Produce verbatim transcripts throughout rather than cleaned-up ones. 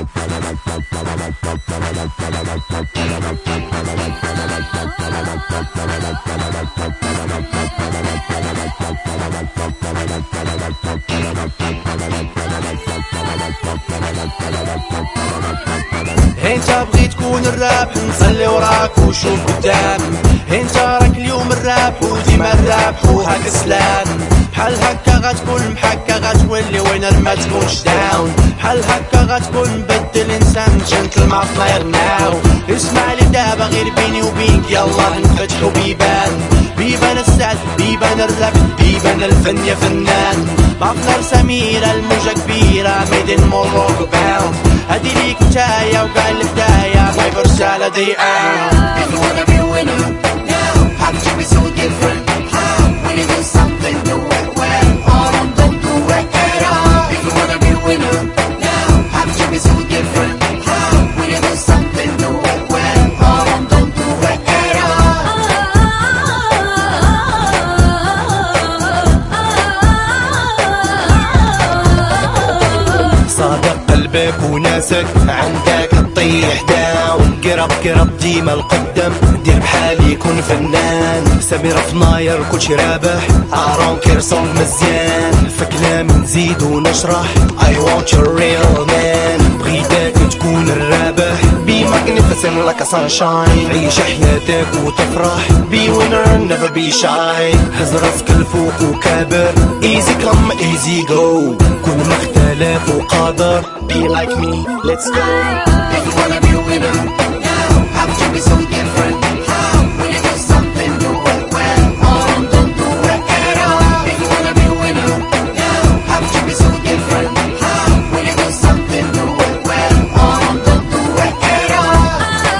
انت بغيت تكون الرابح نصلي وراك وشوف قدام. انت راك اليوم الرابح وديما الرابح وهاك سلام. بحال هكا غتكون محكا غتولي وينر ما تكونش داون. بحال هكا غتكون مبدل انسان جنتل مع فلاير ناو. اسمع لي دابا غير بيني وبينك يلا نفتحو بيبان. بيبان السعد بيبان الرابح بيبان الفن يا فنان. مافلر سميرة الموجة كبيرة ميدين موروكو باوند. هادي ليك نتايا وكاع البداية my رسالة ضيقان. If you wanna be a winner now, how could you be so different? How? When you do something, do it well, or don't do it at all. If you wanna be a winner now, how could you be so different? How? When you do something, do it well, or don't do it at all. صادق قلبك وناسك عندك تطيح داون. قرب قرب ديما القدم دير بحال يكون فنان. سمير فناير كلشي رابح ارون كير صونغ مزيان. فكلام نزيد ونشرح I want your real man. بغيتك تكون الرابح be magnificent like a sunshine. عيش حياتك وتفرح be winner never be shy. هز راسك الفوق وكابر easy come easy go. كل ما اختلف وقادر be like me let's go. If you wanna be a winner now, how could you be so different? How? When you do something, do it well, or don't do it at all. If you wanna be a winner now, how could you be so different? How? When you do something, do it well, or don't do it at all.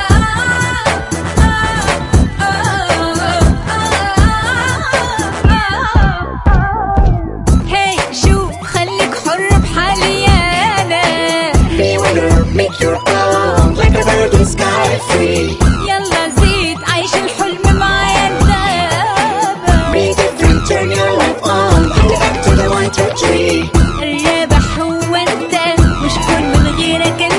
Hey شوف خليك حر بحالي أنا. Be a winner, make your own, like a bird in sky free. يلا زيد عيش الحلم معايا الدابة. Be different, turn your life on, put it up to the one, two, three. الرابح هو انت مش كل من غيرك انت.